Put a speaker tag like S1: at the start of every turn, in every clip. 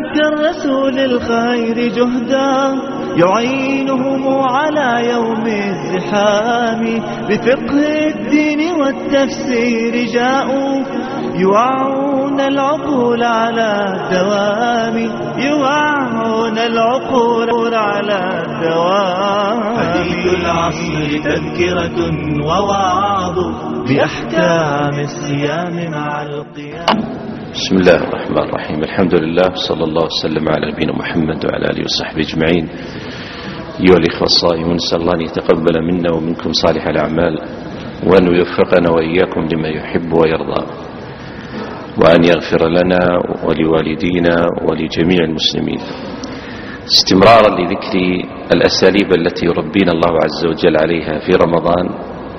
S1: مد الرسول الخير جهدا يعينهم على يوم الزحام. بفقه الدين والتفسير جاءوا يوعون العقول على الدوام، يوعون العقول على الدوام. حديث العصر تذكرة ووعظ بأحكام الصيام مع القيام.
S2: بسم الله الرحمن الرحيم. الحمد لله صلى الله وسلم على نبينا محمد وعلى آله وصحبه أجمعين. أيها الإخوة الصائمون، نسأل الله أن يتقبل منا ومنكم صالح الأعمال، وأن يوفقنا وإياكم لما يحب ويرضى، وأن يغفر لنا ولوالدينا ولجميع المسلمين. استمرارا لذكر الأساليب التي يربينا الله عز وجل عليها في رمضان،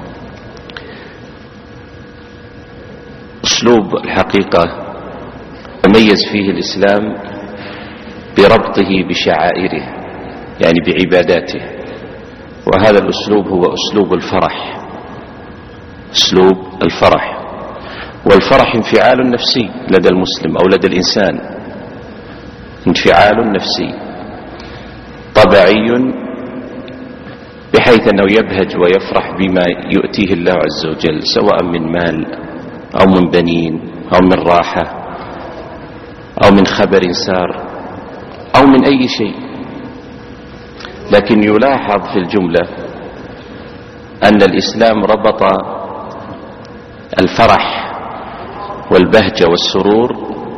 S2: أسلوب الحقيقة تميز فيه الإسلام بربطه بشعائره، يعني بعباداته، وهذا الأسلوب هو أسلوب الفرح. أسلوب الفرح، والفرح انفعال نفسي لدى المسلم أو لدى الإنسان، انفعال نفسي طبيعي، بحيث أنه يبهج ويفرح بما يؤتيه الله عز وجل، سواء من مال أو من بنين أو من راحة أو من خبر سار أو من أي شيء. لكن يلاحظ في الجملة أن الإسلام ربط الفرح والبهجة والسرور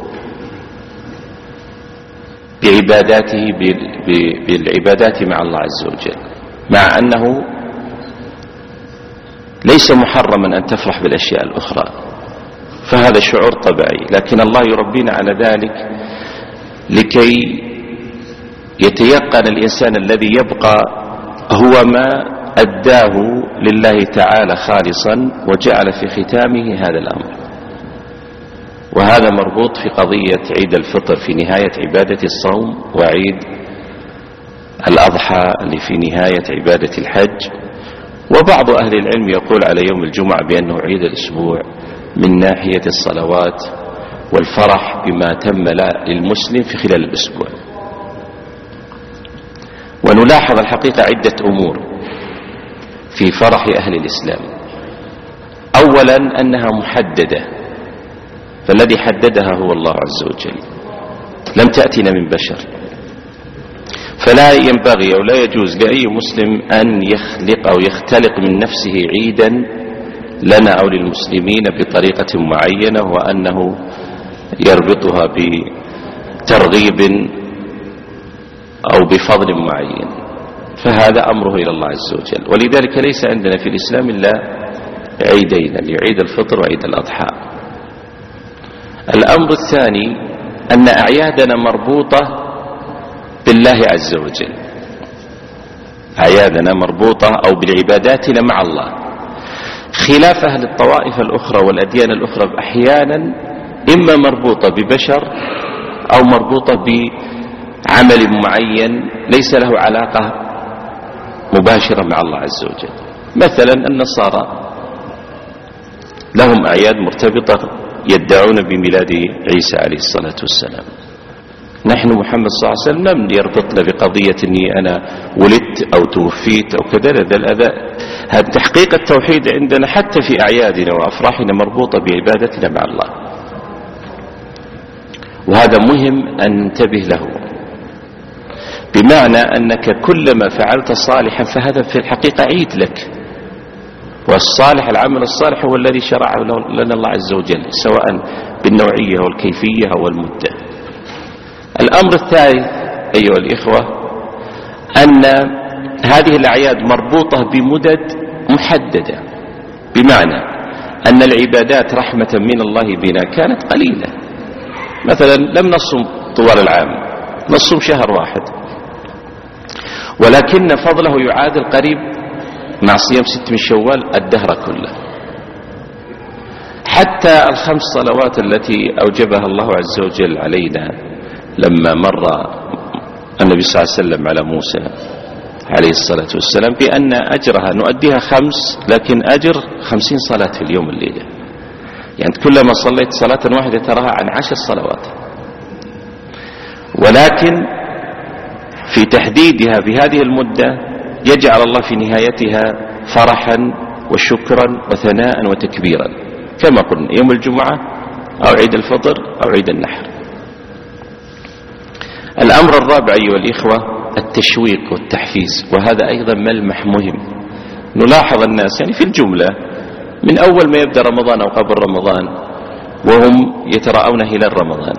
S2: بعباداته، بالعبادات مع الله عز وجل، مع أنه ليس محرما أن تفرح بالأشياء الأخرى، فهذا شعور طبيعي، لكن الله يربينا على ذلك لكي يتيقن الإنسان الذي يبقى هو ما أداه لله تعالى خالصا وجعل في ختامه هذا الأمر. وهذا مربوط في قضية عيد الفطر في نهاية عبادة الصوم، وعيد الأضحى اللي في نهاية عبادة الحج. وبعض أهل العلم يقول على يوم الجمعة بأنه عيد الأسبوع من ناحية الصلوات والفرح بما تم للمسلم في خلال الأسبوع. ونلاحظ الحقيقة عدة أمور في فرح أهل الإسلام. أولا أنها محددة، فالذي حددها هو الله عز وجل، لم تأتنا من بشر، فلا ينبغي أو لا يجوز لأي مسلم أن يخلق أو يختلق من نفسه عيدا لنا أو للمسلمين بطريقة معينة، وأنه يربطها بترغيب أو بفضل معين، فهذا أمره إلى الله عز وجل. ولذلك ليس عندنا في الإسلام إلا عيدين، عيد الفطر وعيد الأضحى. الأمر الثاني أن أعيادنا مربوطة بالله عز وجل، أعيادنا مربوطة أو بالعباداتنا مع الله، خلاف أهل الطوائف الأخرى والأديان الأخرى أحيانا إما مربوطة ببشر أو مربوطة بعمل معين ليس له علاقة مباشرة مع الله عز وجل. مثلا النصارى لهم أعياد مرتبطة يدعون بميلاد عيسى عليه الصلاة والسلام. نحن محمد صلى الله عليه وسلم لم يربطنا بقضية أني أنا ولدت أو توفيت أو كذا. هذا تحقيق التوحيد عندنا حتى في أعيادنا وأفراحنا مربوطة بعبادتنا مع الله، وهذا مهم أن ننتبه له، بمعنى أنك كلما فعلت صالحا فهذا في الحقيقة عيد لك، والصالح العمل الصالح هو الذي شرعه لنا الله عز وجل، سواء بالنوعية والكيفية والمدة. الأمر الثالث أيها الإخوة أن هذه الأعياد مربوطة بمدد محددة، بمعنى أن العبادات رحمة من الله بنا كانت قليلة. مثلا لم نصم طوال العام، نصم شهر واحد، ولكن فضله يعادل قريب مع صيام 6 من شوال الدهر كله. حتى الخمس صلوات التي أوجبها الله عز وجل علينا لما مر النبي صلى الله عليه وسلم على موسى عليه الصلاة والسلام بأن أجرها نؤديها 5، لكن أجر 50 صلاة في اليوم الليلة، يعني كلما صليت صلاة واحدة تراها عن 10 صلوات. ولكن في تحديدها بهذه المدة يجعل الله في نهايتها فرحا وشكرا وثناء وتكبيرا، كما قلنا يوم الجمعة أو عيد الفطر أو عيد النحر. الأمر الرابع أيها الإخوة التشويق والتحفيز، وهذا أيضا ملمح مهم. نلاحظ الناس يعني في الجملة من أول ما يبدأ رمضان أو قبل رمضان وهم يتراءون هلال رمضان،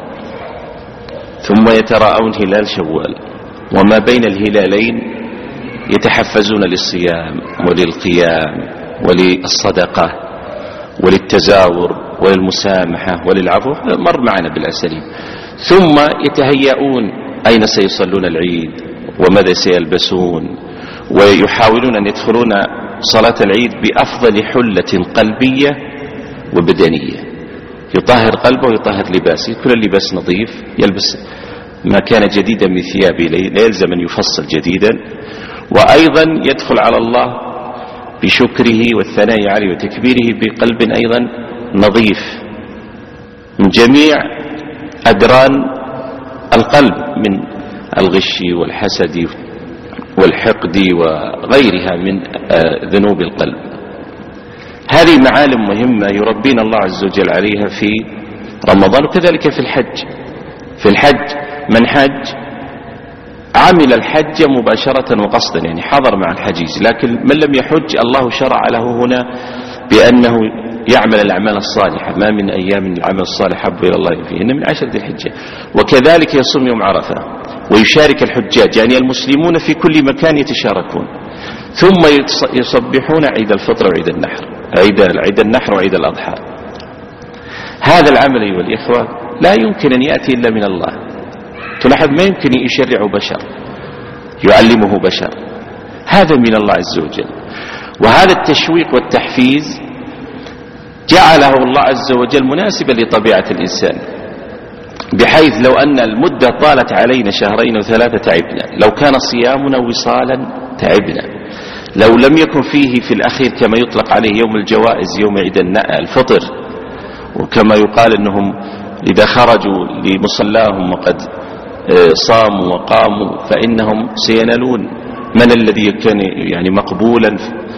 S2: ثم يتراءون هلال شوال، وما بين الهلالين يتحفزون للصيام وللقيام وللصدقة وللتزاور وللمسامحة وللعفو، مر معنا بالأساليب. ثم يتهيئون أين سيصلون العيد وماذا سيلبسون، ويحاولون أن يدخلون صلاة العيد بأفضل حلة قلبية وبدنية، يطهر قلبه ويطهر لباسه، كل اللباس نظيف، يلبس ما كان جديدا من ثيابه، لا يلزم أن يفصل جديدا، وأيضا يدخل على الله بشكره والثناء عليه وتكبيره بقلب أيضا نظيف من جميع أدران القلب من الغش والحسد والحقد وغيرها من ذنوب القلب. هذه معالم مهمة يربينا الله عز وجل عليها في رمضان، وكذلك في الحج. في الحج من حج عمل الحج مباشرة وقصدا، يعني حضر مع الحجيج، لكن من لم يحج الله شرع له هنا بأنه يعمل الأعمال الصالحة، ما من أيام العمل الصالح حب إلى الله فيهن من 10 ذي الحجة. وكذلك يصوم يوم عرفة ويشارك الحجاج، يعني المسلمون في كل مكان يتشاركون. ثم يصبحون عيد الفطر وعيد النحر، عيد النحر وعيد الأضحى. هذا العمل أيها الإخوة لا يمكن أن يأتي إلا من الله. تلاحظ ما يمكن يشرع بشر يعلمه بشر، هذا من الله عز وجل. وهذا التشويق والتحفيز جعله الله عز وجل مناسبا لطبيعة الإنسان، بحيث لو أن المدة طالت علينا 2 و3 تعبنا، لو كان صيامنا وصالا تعبنا، لو لم يكن فيه في الأخير كما يطلق عليه يوم الجوائز يوم عيد الفطر، وكما يقال أنهم إذا خرجوا لمصلاهم وقد صاموا وقاموا فإنهم سينالون من الذي كان يعني مقبولا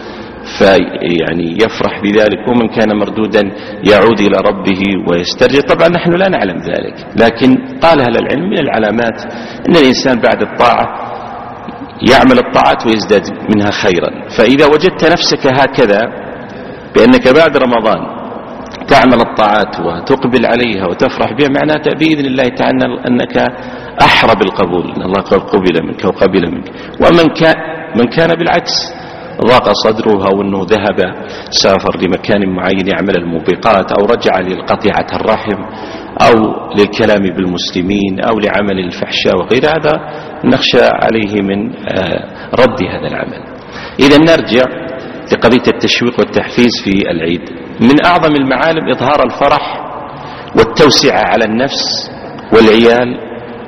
S2: فيعني يفرح بذلك، ومن كان مردودا يعود إلى ربه ويسترجع. طبعا نحن لا نعلم ذلك، لكن قال أهل العلم من العلامات أن الإنسان بعد الطاعة يعمل الطاعات ويزداد منها خيرا. فإذا وجدت نفسك هكذا بأنك بعد رمضان تعمل الطاعات وتقبل عليها وتفرح بها، معناته بإذن الله تعالى أنك أحرى بالقبول، أن الله قبل منك وقبل منك. ومن كان بالعكس ضاق صدره، أو أنه ذهب سافر لمكان معين يعمل الموبقات، أو رجع للقطيعة الرحم، أو للكلام بالمسلمين، أو لعمل الفحشاء وغير هذا، نخشى عليه من رد هذا العمل. إذا نرجع لقضية التشويق والتحفيز في العيد. من أعظم المعالم إظهار الفرح والتوسعة على النفس والعيال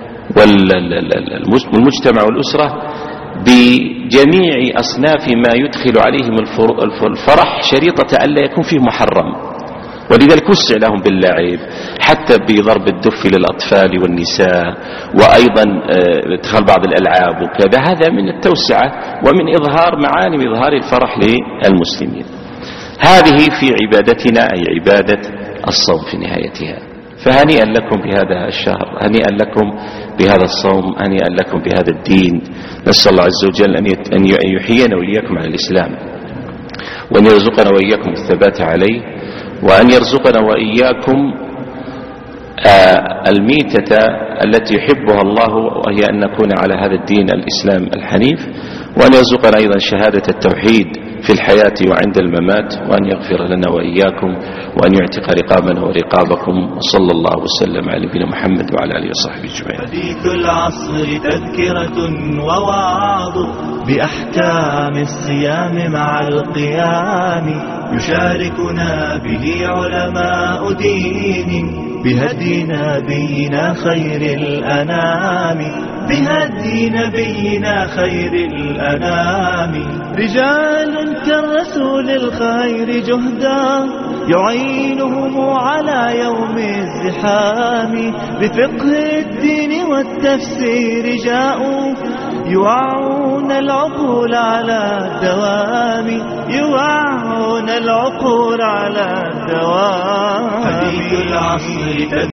S2: والمجتمع والأسرة بجميع أصناف ما يدخل عليهم الفرح، شريطة ألا يكون فيه محرم، ولذلك وسع لهم باللعب، حتى بضرب الدف للأطفال والنساء، وأيضا ادخال بعض الألعاب وكذا. هذا من التوسعة ومن إظهار معالم إظهار الفرح للمسلمين. هذه في عبادتنا، أي عبادة الصوم في نهايتها. فهنيئا لكم بهذا الشهر، هنيئا لكم بهذا الصوم، هنيئا لكم بهذا الدين. نسأل الله عز وجل أن يحيينا وإياكم على الإسلام، وأن يرزقنا وإياكم الثبات عليه، وأن يرزقنا وإياكم الميتة التي يحبها الله، وهي أن نكون على هذا الدين الإسلام الحنيف، وأن يرزقنا أيضا شهادة التوحيد في الحياة وعند الممات، وأن يغفر لنا وإياكم، وأن يعتق رقابنا ورقابكم. وصلى الله وسلم على نبينا محمد وعلى آله وصحبه أجمعين.
S1: حديث العصر تذكرة ووعظ بأحكام الصيام مع القيام، يشاركنا به علماء دين بهدي نبينا خير الأنام، بهدي نبينا خير الأنام. رجال كالرسول الخير جهدا يعينهم على يوم الزحام، بفقه الدين والتفسير جاءوا يوعون العقول على الدوام، يوعون العقول على الدوام. حديث العصر